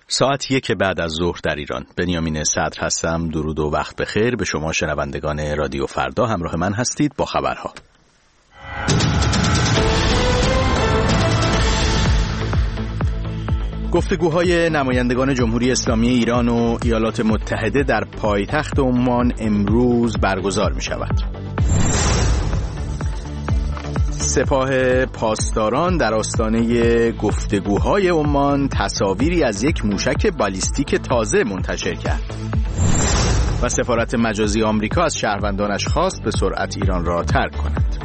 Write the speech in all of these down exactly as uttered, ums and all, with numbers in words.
ساعت یک بعد از ظهر در ایران. بنیامین صدر هستم. درود و وقت بخیر به شما شنوندگان رادیو فردا. همراه من هستید با خبرها. گفتگوهای نمایندگان جمهوری اسلامی ایران و ایالات متحده در پایتخت عمان امروز برگزار می شود. سپاه پاسداران در آستانه گفتگوهای عمان تصاویری از یک موشک بالیستیک تازه منتشر کرد و سفارت مجازی آمریکا از شهروندانش خواست به سرعت ایران را ترک کنند.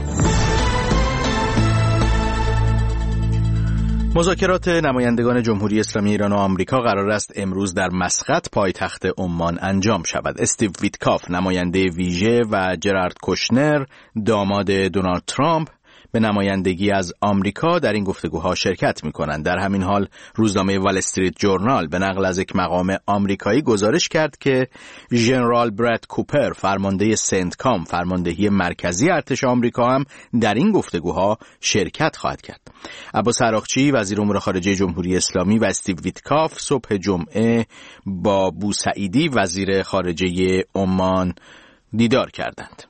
مذاکرات نمایندگان جمهوری اسلامی ایران و آمریکا قرار است امروز در مسقط پایتخت عمان انجام شود. استیو ویتکاف نماینده ویژه و جرارد کوشنر داماد دونالد ترامپ به نمایندگی از آمریکا در این گفتگوها شرکت می‌کنند. در همین حال روزنامه وال استریت جورنال به نقل از یک مقام آمریکایی گزارش کرد که ژنرال براد کوپر فرمانده سنتکام فرماندهی مرکزی ارتش آمریکا هم در این گفتگوها شرکت خواهد کرد. عباس عراقچی وزیر امور خارجه جمهوری اسلامی و استیو ویتکاف صبح جمعه با بوسعیدی وزیر خارجه عمان دیدار کردند.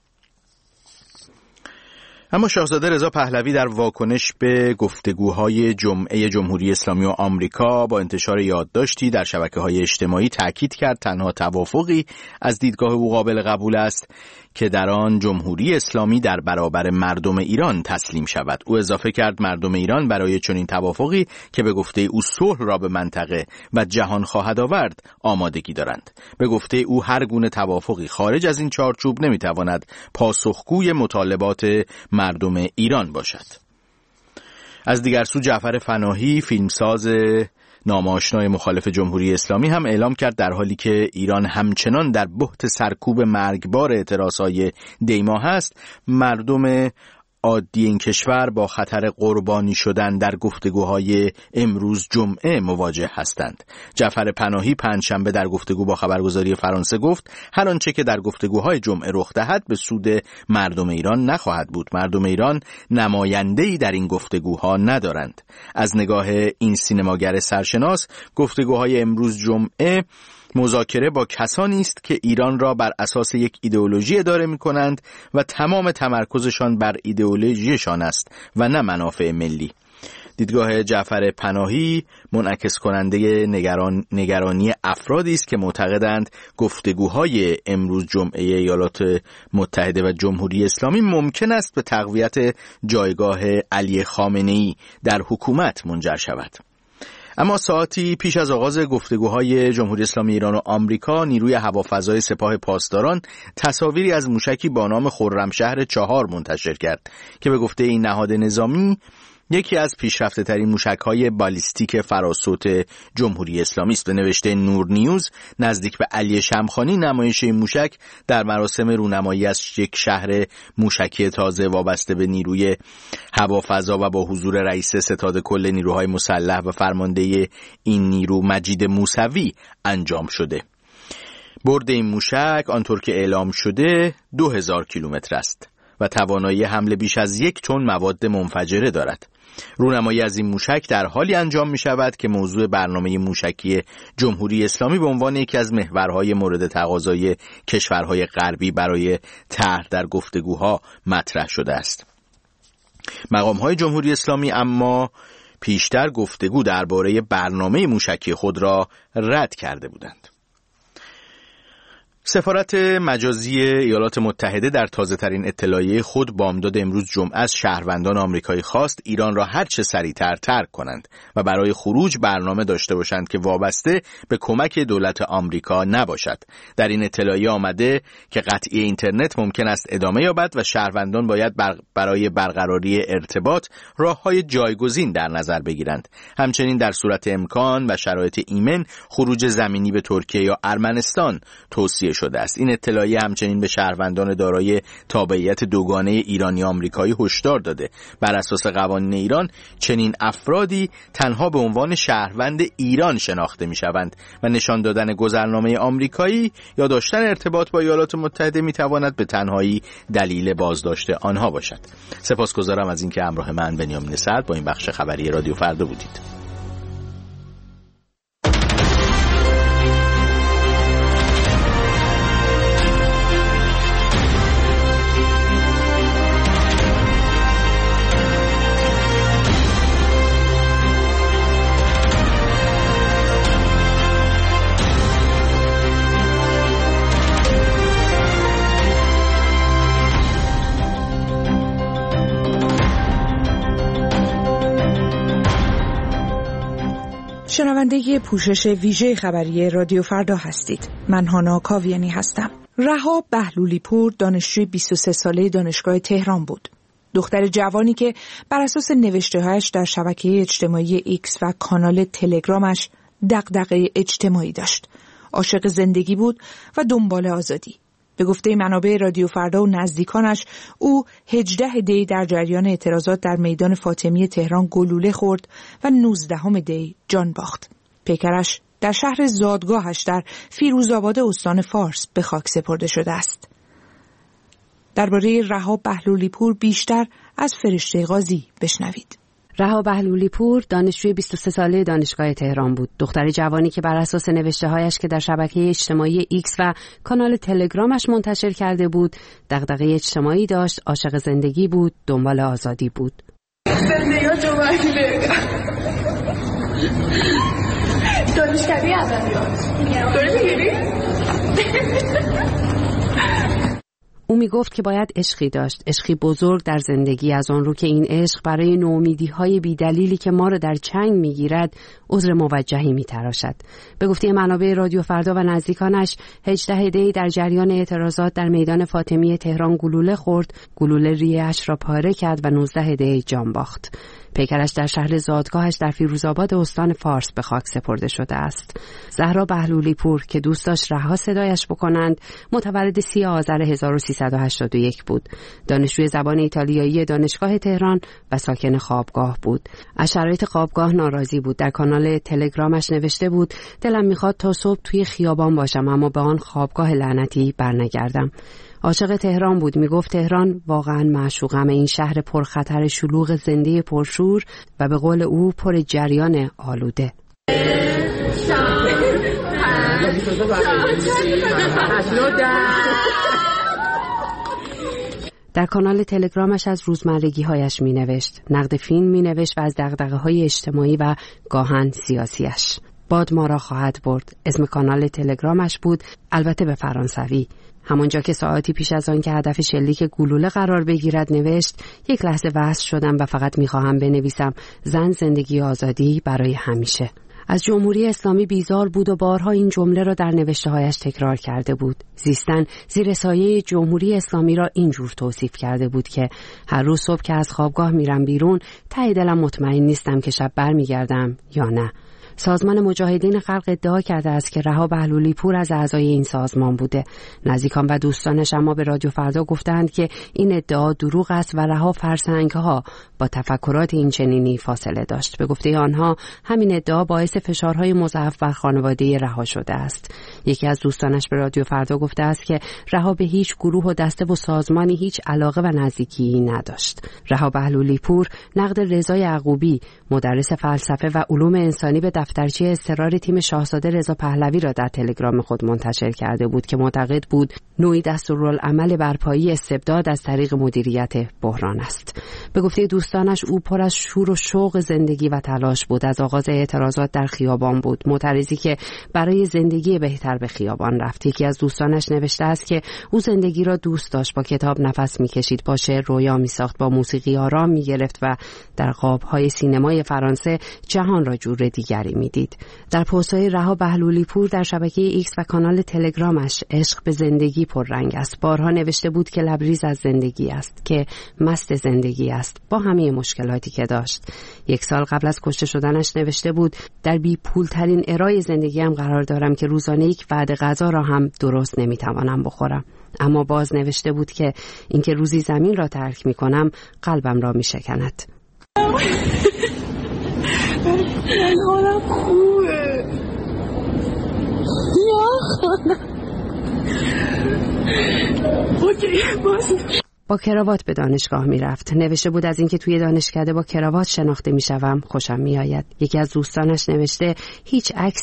اما شاهزاده رضا پهلوی در واکنش به گفتگوهای جمعه جمهوری اسلامی و آمریکا با انتشار یادداشتی در شبکه‌های اجتماعی تاکید کرد تنها توافقی از دیدگاه او قابل قبول است که در آن جمهوری اسلامی در برابر مردم ایران تسلیم شود. او اضافه کرد مردم ایران برای چنین توافقی که به گفته او صلح را به منطقه و جهان خواهد آورد آمادگی دارند. به گفته او هر گونه توافقی خارج از این چارچوب نمیتواند پاسخگوی مطالبات مردم ایران باشد. از دیگر سو جعفر فناهی فیلمساز نامآشنای مخالف جمهوری اسلامی هم اعلام کرد در حالی که ایران همچنان در بحت سرکوب مرگبار اعتراضهای دیما هست، مردم عادی این کشور با خطر قربانی شدن در گفتگوهای امروز جمعه مواجه هستند. جعفر پناهی پنجشنبه در گفتگو با خبرگزاری فرانسه گفت هر آنچه که در گفتگوهای جمعه رخ دهد به سود مردم ایران نخواهد بود. مردم ایران نماینده‌ای در این گفتگوها ندارند. از نگاه این سینماگر سرشناس گفتگوهای امروز جمعه مذاکره با کسانی است که ایران را بر اساس یک ایدئولوژی اداره می‌کنند و تمام تمرکزشان بر ایدئولوژیشان است و نه منافع ملی. دیدگاه جعفر پناهی منعکس کننده نگران نگرانی افرادی است که معتقدند گفتگوهای امروز جمعه ایالات متحده و جمهوری اسلامی ممکن است به تقویت جایگاه علی خامنه‌ای در حکومت منجر شود. اما ساعتی پیش از آغاز گفتگوهای جمهوری اسلامی ایران و آمریکا، نیروی هوافضای سپاه پاسداران تصاویری از موشکی با نام خرمشهر چهار منتشر کرد که به گفته این نهاد نظامی یکی از پیشرفته ترین موشک‌های بالیستیک فراسوت جمهوری اسلامی است. به نوشته نور نیوز نزدیک به علی شمخانی نمایش این موشک در مراسم رونمایی از یک شهر موشکی تازه وابسته به نیروی هوافضا و با حضور رئیس ستاد کل نیروهای مسلح و فرمانده این نیرو مجید موسوی انجام شده. برد این موشک آنطور که اعلام شده دو هزار کیلومتر است و توانایی حمل بیش از یک تن مواد منفجره دارد. رونمایی از این موشک در حالی انجام می شود که موضوع برنامه موشکی جمهوری اسلامی به عنوان یکی از محورهای مورد تقاضای کشورهای غربی برای طرح در گفتگوها مطرح شده است. مقامهای جمهوری اسلامی اما پیشتر گفتگو درباره برنامه موشکی خود را رد کرده بودند. سفارت مجازی ایالات متحده در تازه‌ترین اطلاعیه خود بامداد امروز جمعه از شهروندان آمریکایی خواست ایران را هر چه سریعتر ترک کنند و برای خروج برنامه داشته باشند که وابسته به کمک دولت آمریکا نباشد. در این اطلاعیه آمده که قطعی اینترنت ممکن است ادامه یابد و شهروندان باید برای برقراری ارتباط راه‌های جایگزین در نظر بگیرند. همچنین در صورت امکان و شرایط ایمن خروج زمینی به ترکیه یا ارمنستان توصیه شده است. این اطلاعیه همچنین به شهروندان دارای تابعیت دوگانه ایرانی آمریکایی هشدار داده. بر اساس قوانین ایران چنین افرادی تنها به عنوان شهروند ایران شناخته می‌شوند و نشان دادن گذرنامه آمریکایی یا داشتن ارتباط با ایالات متحده می‌تواند به تنهایی دلیل بازداشت آنها باشد. سپاسگزارم از اینکه همراه من بنیامین صدر با این بخش خبری رادیو فردا بودید. شنونده پوشش ویژه خبری رادیو فردا هستید. من هانا کاویانی هستم. رها بهلولی پور دانشجوی بیست و سه ساله دانشگاه تهران بود. دختر جوانی که بر اساس نوشته‌هایش در شبکه اجتماعی ایکس و کانال تلگرامش دغدغه اجتماعی داشت. عاشق زندگی بود و دنبال آزادی. به گفته منابع رادیو فردا و نزدیکانش، او هجدهم دی در جریان اعتراضات در میدان فاطمی تهران گلوله خورد و نوزدهم دی جان باخت. پیکرش در شهر زادگاهش در فیروزآباد استان فارس به خاک سپرده شده است. درباره رها بهلولی پور بیشتر از فرشته قاضی بشنوید. رها بهلولی پور دانشجوی بیست و سه ساله دانشگاه تهران بود. دختر جوانی که بر اساس نوشته‌هایش که در شبکه اجتماعی ایکس و کانال تلگرامش منتشر کرده بود، دغدغه اجتماعی داشت، عاشق زندگی بود، دنبال آزادی بود. زندگی جوانی دانشکده ادبیات داری میگیری؟ او می گفت که باید عشقی داشت، عشقی بزرگ در زندگی، از آن رو که این عشق برای نومیدی‌های بی‌دلیلی که ما را در چنگ می‌گیرد عذر موجهی می‌تراشد. به گفته منابع رادیو فردا و نزدیکانش، هجدهم دی در جریان اعتراضات در میدان فاطمی تهران گلوله خورد، گلوله ریه‌اش را پاره کرد و نوزدهم دی جان باخت. پیکرش در شهر زادگاهش در فیروزآباد استان فارس به خاک سپرده شده است. زهرا بهلولی پور که دوست داشت رها صدایش بکنند، متولد سی آذر هزار و سیصد و هشتاد و یک بود. دانشجوی زبان ایتالیایی دانشگاه تهران و ساکن خوابگاه بود. از شرایط خوابگاه ناراضی بود. در کانال تلگرامش نوشته بود: دلم میخواد تا صبح توی خیابان باشم اما به آن خوابگاه لعنتی برنگردم. عاشق تهران بود. میگفت تهران واقعا معشوقم، این شهر پرخطر شلوغ زنده پرشور و به قول او پر جریان آلوده. در کانال تلگرامش از روزمرگی‌هایش می‌نوشت، نقد فیلم می‌نوشت و از دغدغه‌های اجتماعی و گاهن سیاسیش. باد ما را خواهد برد. اسم کانال تلگرامش بود، البته به فرانسوی. همونجا که ساعتی پیش از آن که هدف شلیک گلوله قرار بگیرد نوشت: یک لحظه وصل شدم و فقط می‌خواهم بنویسم زن، زندگی، آزادی برای همیشه. از جمهوری اسلامی بیزار بود و بارها این جمله را در نوشته‌هایش تکرار کرده بود. زیستن زیر سایه جمهوری اسلامی را اینجور توصیف کرده بود که هر روز صبح که از خوابگاه میرم بیرون، ته دلم مطمئن نیستم که شب برمیگردم یا نه. سازمان مجاهدین خلق ادعا کرده است که رها بهلولی پور از اعضای این سازمان بوده. نزدیکان و دوستانش اما به رادیو فردا گفتند که این ادعا دروغ است و رها فرسنگ‌ها با تفکرات این چنینی فاصله داشت. به گفته آنها همین ادعا باعث فشارهای مضاعف بر خانواده رها شده است. یکی از دوستانش به رادیو فردا گفته است که رها به هیچ گروه و دسته و سازمانی هیچ علاقه و نزدیکی نداشت. رها بهلولی پور نقد رضا یعقوبی، مدرس فلسفه و علوم انسانی، به دفترچه اضطرار تیم شاهزاده رضا پهلوی را در تلگرام خود منتشر کرده بود که معتقد بود نوعی دستورالعمل برپایی استبداد از طریق مدیریت بحران است. به گفته دوستانش او پر از شور و شوق زندگی و تلاش بود. از آغاز اعتراضات در خیابان بود، معترضی که برای زندگی بهتر به خیابان رفت. یکی از دوستانش نوشته است که او زندگی را دوست داشت، با کتاب نفس می‌کشید، با شعر رویا می‌ساخت، با موسیقی آرام می‌گرفت و در قاب‌های سینمای فرانسه جهان را جور دیگری می‌دید. در پست‌های رها بهلولی پور در شبکه ایکس و کانال تلگرامش عشق به زندگی پررنگ است. بارها نوشته بود که لبریز از زندگی است، که مست زندگی است، با همه مشکلاتی که داشت. یک سال قبل از کشته شدنش نوشته بود: در بی پول ترین ارای زندگیم قرار دارم که روزانه یک وعده غذا را هم درست نمیتوانم بخورم. اما باز نوشته بود که اینکه روزی زمین را ترک میکنم قلبم را میشکند. من حالم خوبه. اوکی باز. با کراوات به دانشگاه می رفت. نوشته بود از اینکه توی دانشکده با کراوات شناخته می شوم خوشم می آید. یکی از دوستانش نوشته: هیچ عکس